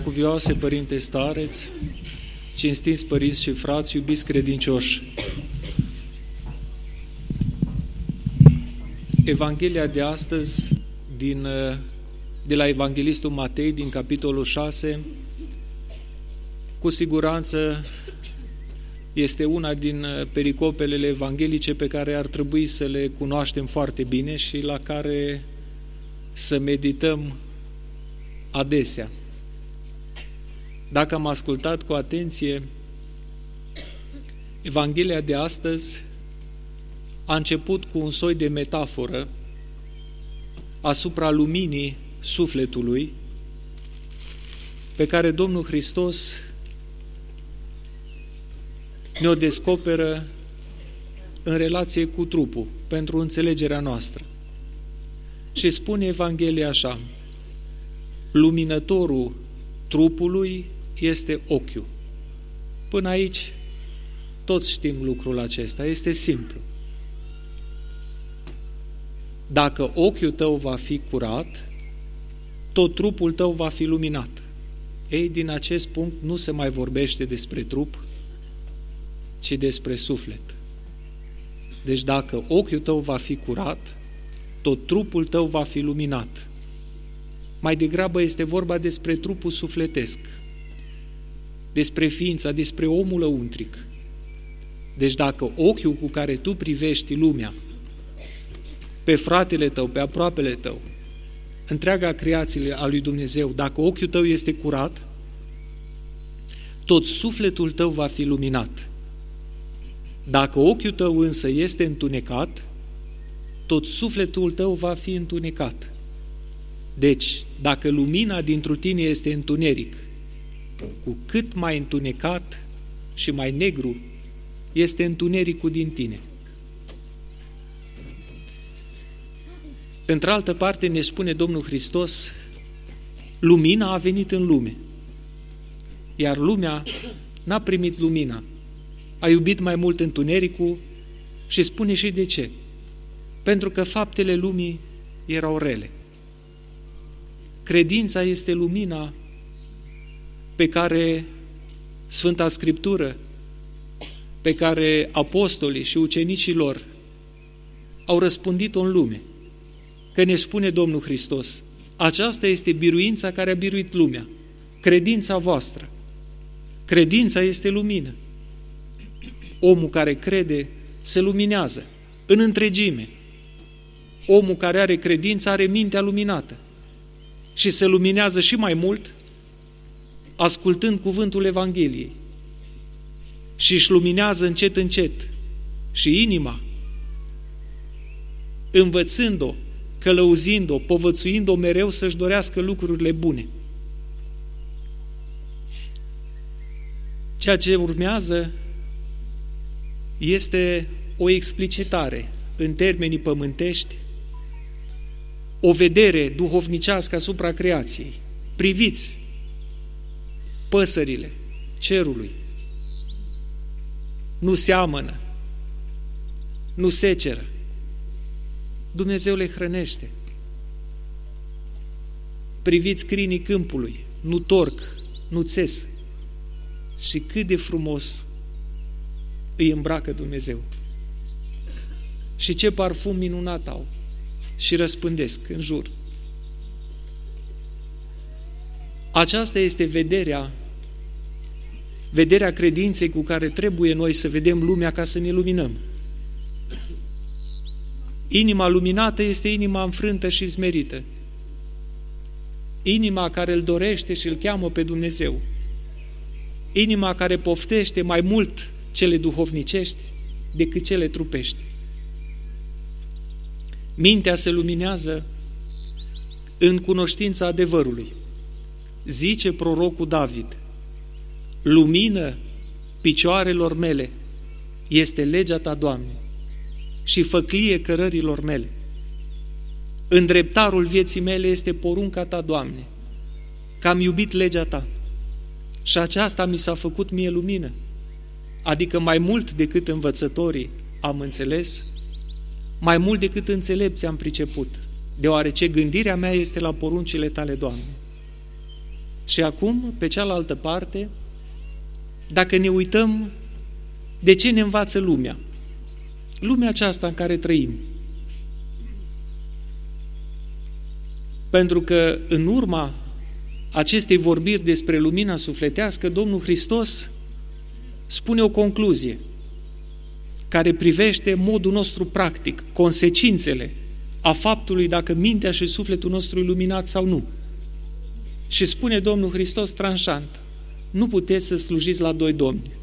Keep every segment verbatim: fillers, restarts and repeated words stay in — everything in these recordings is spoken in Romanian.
Cuvioase Părinte Stareț, cinstiți părinți și frați, iubiți credincioși, Evanghelia de astăzi, din, de la Evanghelistul Matei, din capitolul șase, cu siguranță este una din pericopelele evanghelice pe care ar trebui să le cunoaștem foarte bine și la care să medităm adesea. Dacă am ascultat cu atenție, Evanghelia de astăzi a început cu un soi de metaforă asupra luminii sufletului pe care Domnul Hristos ne-o descoperă în relație cu trupul, pentru înțelegerea noastră. Și spune Evanghelia așa: luminătorul trupului este ochiul. Până aici toți știm lucrul acesta, este simplu. Dacă ochiul tău va fi curat, tot trupul tău va fi luminat. Ei, din acest punct nu se mai vorbește despre trup, ci despre suflet. Deci dacă ochiul tău va fi curat, tot trupul tău va fi luminat. Mai degrabă este vorba despre trupul sufletesc, despre ființa, despre omul lăuntric. Deci dacă ochiul cu care tu privești lumea, pe fratele tău, pe aproapele tău, întreaga creație a lui Dumnezeu, dacă ochiul tău este curat, tot sufletul tău va fi luminat. Dacă ochiul tău însă este întunecat, tot sufletul tău va fi întunecat. Deci, dacă lumina dintr-o tine este întuneric, cu cât mai întunecat și mai negru este întunericul din tine. Într-altă parte ne spune Domnul Hristos, lumina a venit în lume, iar lumea n-a primit lumina, a iubit mai mult întunericul și spune și de ce. Pentru că faptele lumii erau rele. Credința este lumina pe care Sfânta Scriptură, pe care apostolii și ucenicii lor au răspândit-o în lume. Că ne spune Domnul Hristos, aceasta este biruința care a biruit lumea, credința voastră. Credința este lumină. Omul care crede se luminează în întregime. Omul care are credință are mintea luminată și se luminează și mai mult ascultând cuvântul Evangheliei și își luminează încet, încet și inima, învățând-o, călăuzind-o, povățuind-o mereu să-și dorească lucrurile bune. Ceea ce urmează este o explicitare în termenii pământești, o vedere duhovnicească asupra creației. Priviți păsările cerului. Nu seamănă, nu seceră. Dumnezeu le hrănește. Priviți crinii câmpului, nu torc, nu țes. Și cât de frumos îi îmbracă Dumnezeu. Și ce parfum minunat au și răspândesc în jur. Aceasta este vederea, vederea credinței cu care trebuie noi să vedem lumea ca să ne luminăm. Inima luminată este inima înfrântă și smerită. Inima care îl dorește și îl cheamă pe Dumnezeu. Inima care poftește mai mult cele duhovnicești decât cele trupești. Mintea se luminează în cunoștința adevărului. Zice prorocul David, lumină picioarelor mele este legea ta, Doamne, și făclie cărărilor mele. Îndreptarul vieții mele este porunca ta, Doamne, că am iubit legea ta și aceasta mi s-a făcut mie lumină, adică mai mult decât învățătorii am înțeles, mai mult decât înțelepții am priceput, deoarece gândirea mea este la poruncile tale, Doamne. Și acum, pe cealaltă parte, dacă ne uităm de ce ne învață lumea, lumea aceasta în care trăim, pentru că în urma acestei vorbiri despre lumina sufletească, Domnul Hristos spune o concluzie care privește modul nostru practic, consecințele a faptului dacă mintea și sufletul nostru e luminat sau nu. Și spune Domnul Hristos tranșant, nu puteți să slujiți la doi domni.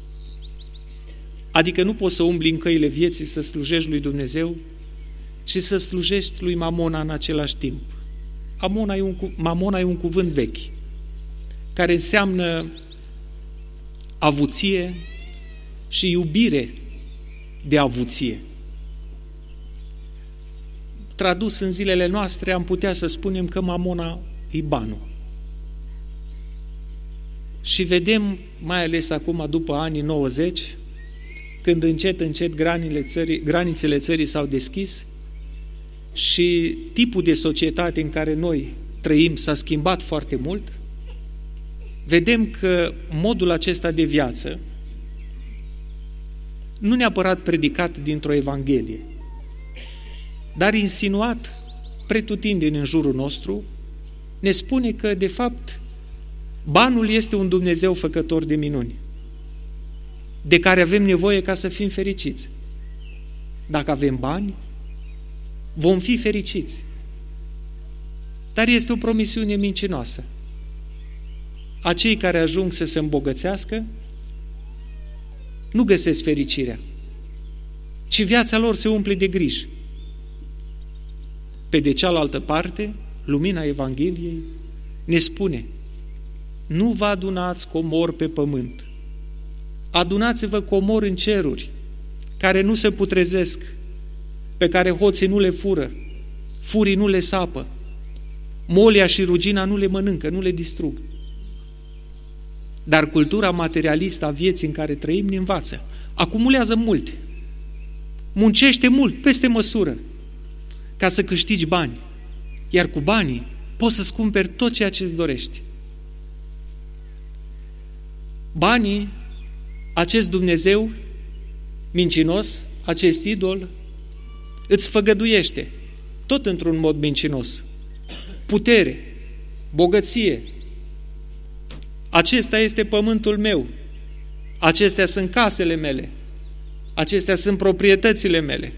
Adică nu poți să umbli în căile vieții să slujești lui Dumnezeu și să slujești lui Mamona în același timp. Mamona e un, Mamona e un cuvânt vechi, care înseamnă avuție și iubire de avuție. Tradus în zilele noastre, am putea să spunem că Mamona e banul. Și vedem, mai ales acum după anii nouăzeci, când încet, încet granițele țării, granițele țării s-au deschis și tipul de societate în care noi trăim s-a schimbat foarte mult, vedem că modul acesta de viață, nu neapărat predicat dintr-o Evanghelie, dar insinuat pretutindeni în jurul nostru, ne spune că, de fapt, banul este un Dumnezeu făcător de minuni, de care avem nevoie ca să fim fericiți. Dacă avem bani, vom fi fericiți. Dar este o promisiune mincinoasă. Acei care ajung să se îmbogățească nu găsesc fericirea, ci viața lor se umple de griji. Pe de cealaltă parte, lumina Evangheliei ne spune: nu vă adunați comori pe pământ, adunați-vă comori în ceruri, care nu se putrezesc, pe care hoții nu le fură, furii nu le sapă, molia și rugina nu le mănâncă, nu le distrug. Dar cultura materialistă a vieții în care trăim ne învață. Acumulează multe, muncește mult, peste măsură, ca să câștigi bani, iar cu banii poți să-ți cumperi tot ceea ce îți dorești. Banii, acest Dumnezeu mincinos, acest idol, îți făgăduiește, tot într-un mod mincinos, putere, bogăție. Acesta este pământul meu, acestea sunt casele mele, acestea sunt proprietățile mele.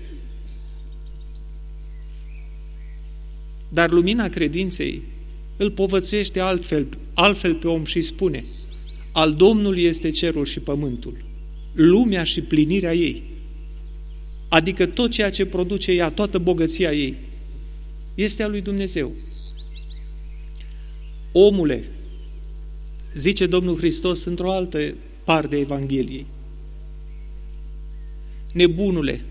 Dar lumina credinței îl povățuiește altfel, altfel pe om și spune: al Domnului este cerul și pământul, lumea și plinirea ei. Adică tot ceea ce produce ea, toată bogăția ei, este a lui Dumnezeu. Omule, zice Domnul Hristos într-o altă parte a Evangheliei, nebunule,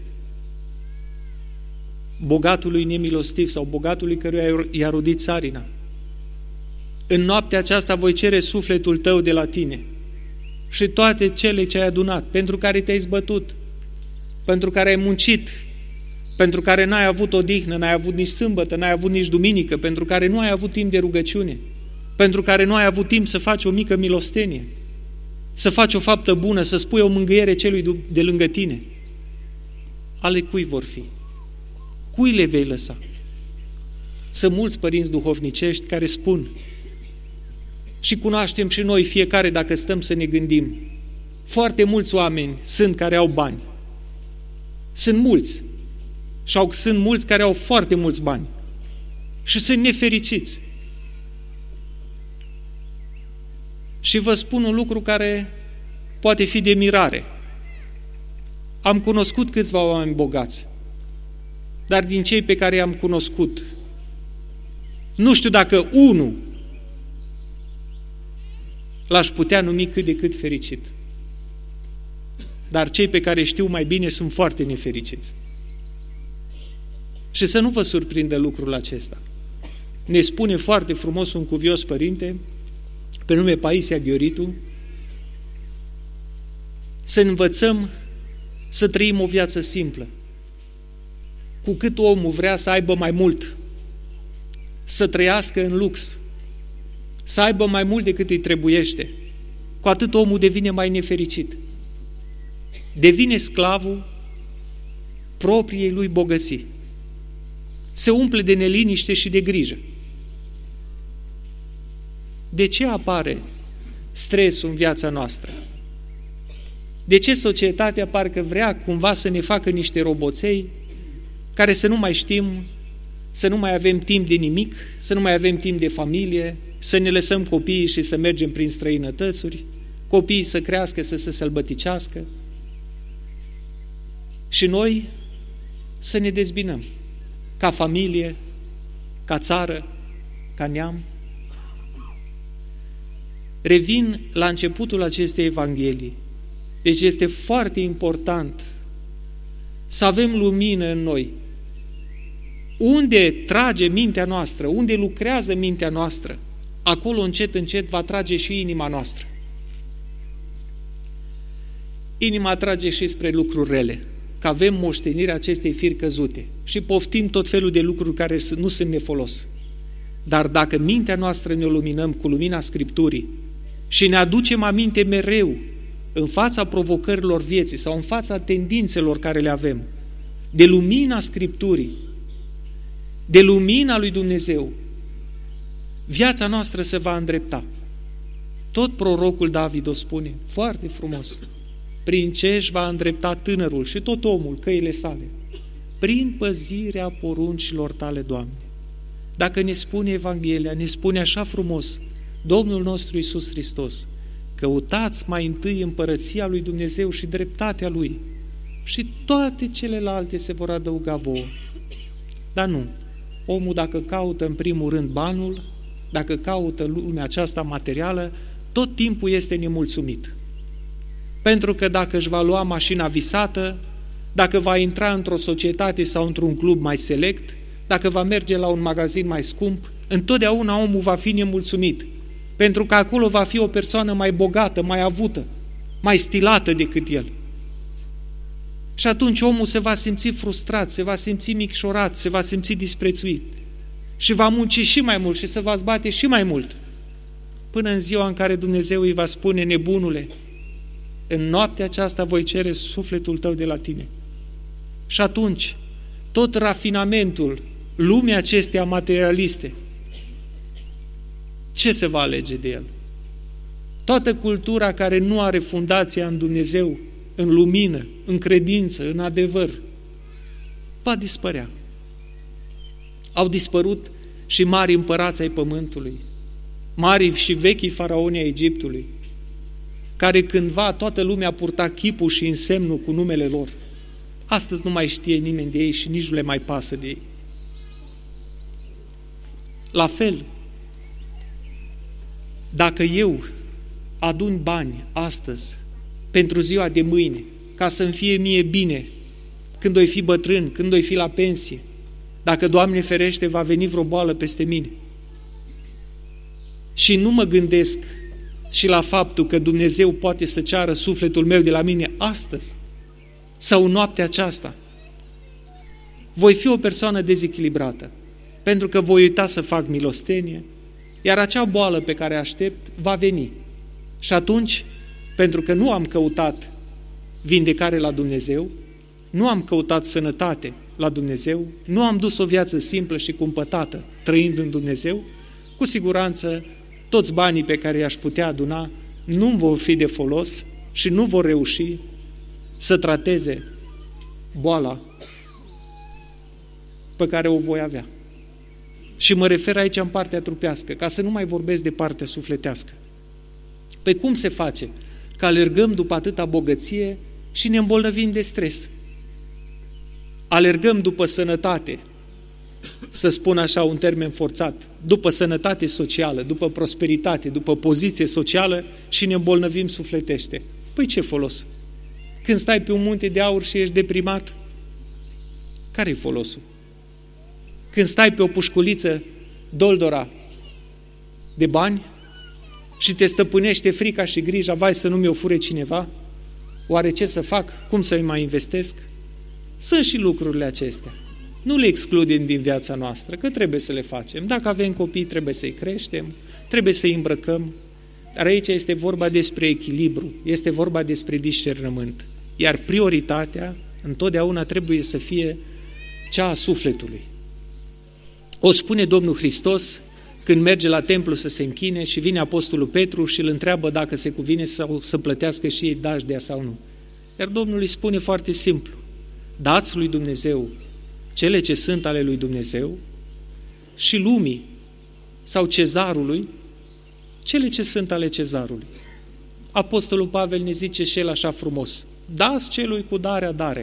bogatului nemilostiv sau bogatului căruia i-a rodit țarina, în noaptea aceasta voi cere sufletul tău de la tine și toate cele ce ai adunat, pentru care te-ai zbătut, pentru care ai muncit, pentru care n-ai avut odihnă, n-ai avut nici sâmbătă, n-ai avut nici duminică, pentru care nu ai avut timp de rugăciune, pentru care nu ai avut timp să faci o mică milostenie, să faci o faptă bună, să spui o mângâiere celui de lângă tine. Ale cui vor fi? Cui le vei lăsa? Sunt mulți părinți duhovnicești care spun, și cunoaștem și noi fiecare dacă stăm să ne gândim, foarte mulți oameni sunt care au bani. Sunt mulți. Și au, sunt mulți care au foarte mulți bani. Și sunt nefericiți. Și vă spun un lucru care poate fi de mirare. Am cunoscut câțiva oameni bogați, dar din cei pe care i-am cunoscut, nu știu dacă unul l-aș putea numi cât de cât fericit. Dar cei pe care știu mai bine sunt foarte nefericiți. Și să nu vă surprindă lucrul acesta. Ne spune foarte frumos un cuvios părinte, pe nume Paisia Ghioritu, să învățăm să trăim o viață simplă. Cu cât omul vrea să aibă mai mult, să trăiască în lux, să aibă mai mult decât îi trebuiește, cu atât omul devine mai nefericit. Devine sclavul propriei lui bogății. Se umple de neliniște și de grijă. De ce apare stresul în viața noastră? De ce societatea parcă vrea cumva să ne facă niște roboței care să nu mai știm, să nu mai avem timp de nimic, să nu mai avem timp de familie, să ne lăsăm copiii și să mergem prin străinătățuri, copiii să crească, să se sălbăticească și noi să ne dezbinăm ca familie, ca țară, ca neam. Revin la începutul acestei Evanghelii. Deci este foarte important să avem lumină în noi. Unde trage mintea noastră, unde lucrează mintea noastră, acolo încet, încet va trage și inima noastră. Inima trage și spre lucruri rele, că avem moștenirea acestei firi căzute și poftim tot felul de lucruri care nu sunt nefolos. Dar dacă mintea noastră ne luminăm cu lumina Scripturii și ne aducem aminte mereu în fața provocărilor vieții sau în fața tendințelor care le avem, de lumina Scripturii, de lumina lui Dumnezeu, viața noastră se va îndrepta. Tot prorocul David o spune foarte frumos. Prin ce își va îndrepta tânărul și tot omul căile sale? Prin păzirea poruncilor tale, Doamne. Dacă ne spune Evanghelia, ne spune așa frumos Domnul nostru Iisus Hristos, căutați mai întâi împărăția lui Dumnezeu și dreptatea Lui și toate celelalte se vor adăuga vouă. Dar nu. Omul dacă caută în primul rând banul, dacă caută lumea aceasta materială, tot timpul este nemulțumit. Pentru că dacă își va lua mașina visată, dacă va intra într-o societate sau într-un club mai select, dacă va merge la un magazin mai scump, întotdeauna omul va fi nemulțumit, pentru că acolo va fi o persoană mai bogată, mai avută, mai stilată decât el. Și atunci omul se va simți frustrat, se va simți micșorat, se va simți disprețuit și va munci și mai mult și se va zbate și mai mult, până în ziua în care Dumnezeu îi va spune: nebunule, în noaptea aceasta voi cere sufletul tău de la tine. Și atunci, tot rafinamentul lumii acesteia materialiste, ce se va alege de el? Toată cultura care nu are fundația în Dumnezeu, în lumină, în credință, în adevăr, va dispărea. Au dispărut și mari împărați ai pământului, mari și vechii faraoni ai Egiptului, care cândva toată lumea purta chipul și însemnul cu numele lor. Astăzi nu mai știe nimeni de ei și nici nu le mai pasă de ei. La fel, dacă eu adun bani astăzi pentru ziua de mâine, ca să-mi fie mie bine când oi fi bătrân, când oi fi la pensie, dacă, Doamne ferește, va veni vreo boală peste mine, și nu mă gândesc și la faptul că Dumnezeu poate să ceară sufletul meu de la mine astăzi sau în noaptea aceasta, voi fi o persoană dezechilibrată, pentru că voi uita să fac milostenie, iar acea boală pe care aștept va veni. Și atunci, pentru că nu am căutat vindecare la Dumnezeu, nu am căutat sănătate la Dumnezeu, nu am dus o viață simplă și cumpătată trăind în Dumnezeu, cu siguranță toți banii pe care i-aș putea aduna nu vor fi de folos și nu vor reuși să trateze boala pe care o voi avea. Și mă refer aici în partea trupească, ca să nu mai vorbesc de partea sufletească. Pe cum se face că alergăm după atâta bogăție și ne îmbolnăvim de stres? Alergăm după sănătate, să spun așa un termen forțat, după sănătate socială, după prosperitate, după poziție socială și ne îmbolnăvim sufletește. Păi ce folos? Când stai pe un munte de aur și ești deprimat, care-i folosul? Când stai pe o pușculiță doldora de bani și te stăpânește frica și grija, vai să nu mi-o fure cineva, oare ce să fac? Cum să-i mai investesc? Sunt și lucrurile acestea. Nu le excludem din viața noastră, că trebuie să le facem. Dacă avem copii, trebuie să-i creștem, trebuie să-i îmbrăcăm. Dar aici este vorba despre echilibru, este vorba despre discernământ. Iar prioritatea întotdeauna trebuie să fie cea a sufletului. O spune Domnul Hristos când merge la templu să se închine și vine Apostolul Petru și îl întreabă dacă se cuvine sau să plătească și ei dajdea sau nu. Iar Domnul îi spune foarte simplu: dați lui Dumnezeu cele ce sunt ale lui Dumnezeu și lumii sau cezarului cele ce sunt ale cezarului. Apostolul Pavel ne zice și el așa frumos: dați celui cu darea dare,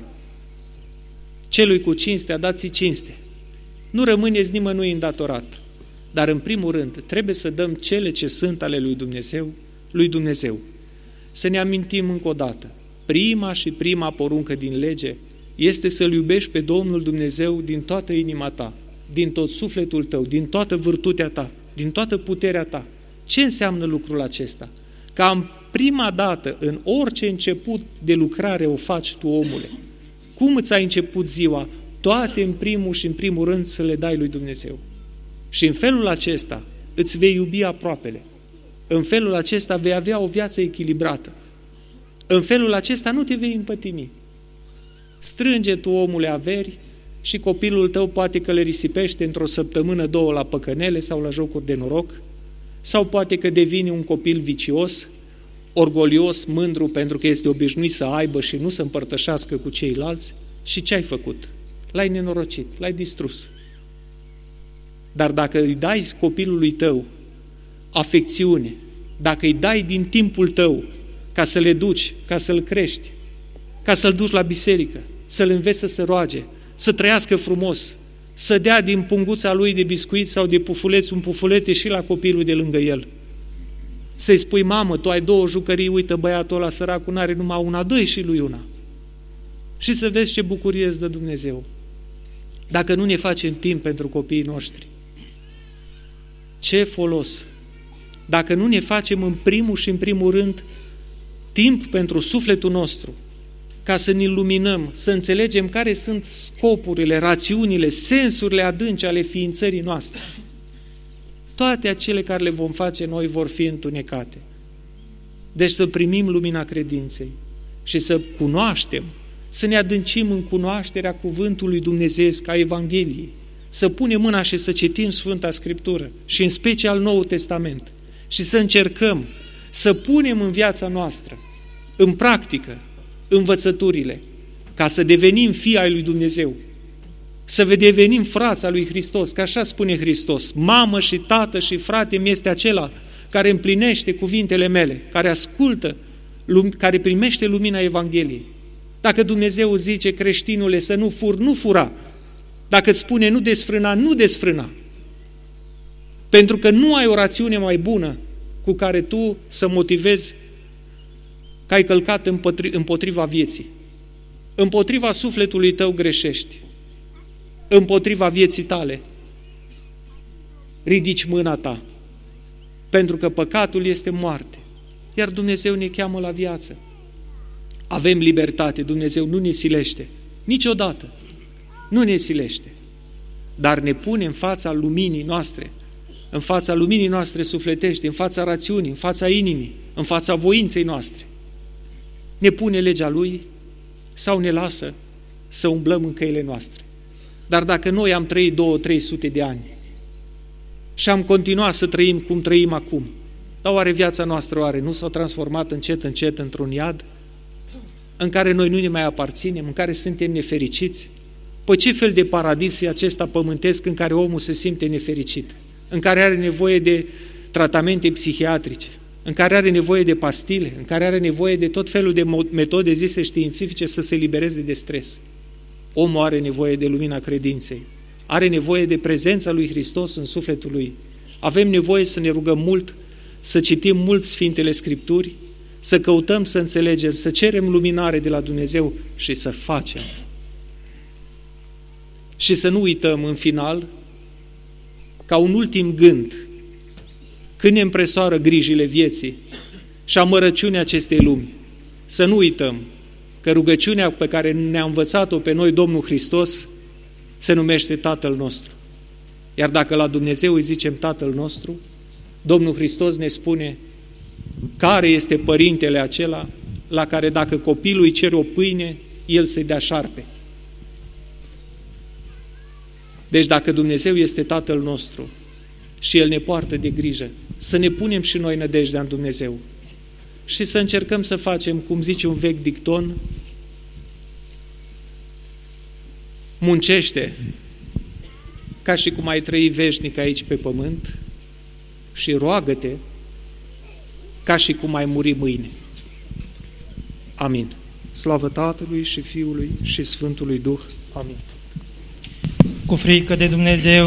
celui cu cinstea dați-i cinste. Nu rămâneți nimănui îndatorat, dar în primul rând trebuie să dăm cele ce sunt ale lui Dumnezeu, lui Dumnezeu. Să ne amintim încă o dată, prima și prima poruncă din lege este să-L iubești pe Domnul Dumnezeu din toată inima ta, din tot sufletul tău, din toată virtutea ta, din toată puterea ta. Ce înseamnă lucrul acesta? Ca în prima dată, în orice început de lucrare o faci tu, omule. Cum îți ai început ziua? Toate în primul și în primul rând să le dai lui Dumnezeu. Și în felul acesta îți vei iubi aproapele. În felul acesta vei avea o viață echilibrată. În felul acesta nu te vei împătimi. Strânge tu, omule, averi și copilul tău poate că le risipește într-o săptămână, două la păcănele sau la jocuri de noroc, sau poate că devine un copil vicios, orgolios, mândru pentru că este obișnuit să aibă și nu să împărtășească cu ceilalți. Și ce ai făcut? L-ai nenorocit, l-ai distrus. Dar dacă îi dai copilului tău afecțiune, dacă îi dai din timpul tău ca să le duci, ca să-l crești, ca să-l duci la biserică, să-l înveți să se roage, să trăiască frumos, să dea din punguța lui de biscuit sau de pufuleț un pufulete și la copilul de lângă el. Să-i spui: mamă, tu ai două jucării, uită, băiatul ăla săracul n-are numai una, dă-i și lui una. Și să vezi ce bucurie îți dă Dumnezeu. Dacă nu ne facem timp pentru copiii noștri, ce folos? Dacă nu ne facem în primul și în primul rând timp pentru sufletul nostru, ca să ne iluminăm, să înțelegem care sunt scopurile, rațiunile, sensurile adânci ale ființării noastre, toate acele care le vom face noi vor fi întunecate. Deci să primim lumina credinței și să cunoaștem, să ne adâncim în cunoașterea cuvântului dumnezeiesc, a Evangheliei, să punem mâna și să citim Sfânta Scriptură și în special Noul Testament și să încercăm să punem în viața noastră, în practică, învățăturile, ca să devenim fii ai lui Dumnezeu, să devenim frați al lui Hristos, că așa spune Hristos: mamă și tată și frate mi este acela care împlinește cuvintele mele, care ascultă, care primește lumina Evangheliei. Dacă Dumnezeu zice: creștinule, să nu furi, nu fura. Dacă îți spune: nu desfrâna, nu desfrâna. Pentru că nu ai o rațiune mai bună cu care tu să motivezi că ai călcat împotriva vieții. Împotriva sufletului tău greșești. Împotriva vieții tale ridici mâna ta. Pentru că păcatul este moarte. Iar Dumnezeu ne cheamă la viață. Avem libertate, Dumnezeu nu ne silește. Niciodată. Nu ne silește. Dar ne pune în fața luminii noastre, în fața luminii noastre sufletești, în fața rațiunii, în fața inimii, în fața voinței noastre. Ne pune legea Lui sau ne lasă să umblăm în căile noastre. Dar dacă noi am trăit două, trei sute de ani și am continuat să trăim cum trăim acum, dar oare viața noastră oare nu s-a transformat încet, încet într-un iad în care noi nu ne mai aparținem, în care suntem nefericiți? Păi ce fel de paradis e acesta pământesc în care omul se simte nefericit, în care are nevoie de tratamente psihiatrice, în care are nevoie de pastile, în care are nevoie de tot felul de metode zise științifice să se libereze de stres? Omul are nevoie de lumina credinței, are nevoie de prezența lui Hristos în sufletul lui. Avem nevoie să ne rugăm mult, să citim mult Sfintele Scripturi, să căutăm să înțelegem, să cerem luminare de la Dumnezeu și să facem. Și să nu uităm în final, ca un ultim gând, când ne împresoară grijile vieții și amărăciunea acestei lumi, să nu uităm că rugăciunea pe care ne-a învățat-o pe noi Domnul Hristos se numește Tatăl nostru. Iar dacă la Dumnezeu îi zicem Tatăl nostru, Domnul Hristos ne spune care este părintele acela la care dacă copilul îi cere o pâine, el să-i dea șarpe. Deci dacă Dumnezeu este Tatăl nostru și El ne poartă de grijă, să ne punem și noi nădejdea în Dumnezeu și să încercăm să facem, cum zice un vechi dicton, muncește ca și cum ai trăi veșnic aici pe pământ și roagă-te ca și cum ai muri mâine. Amin. Slavă Tatălui și Fiului și Sfântului Duh. Amin. Cu frică de Dumnezeu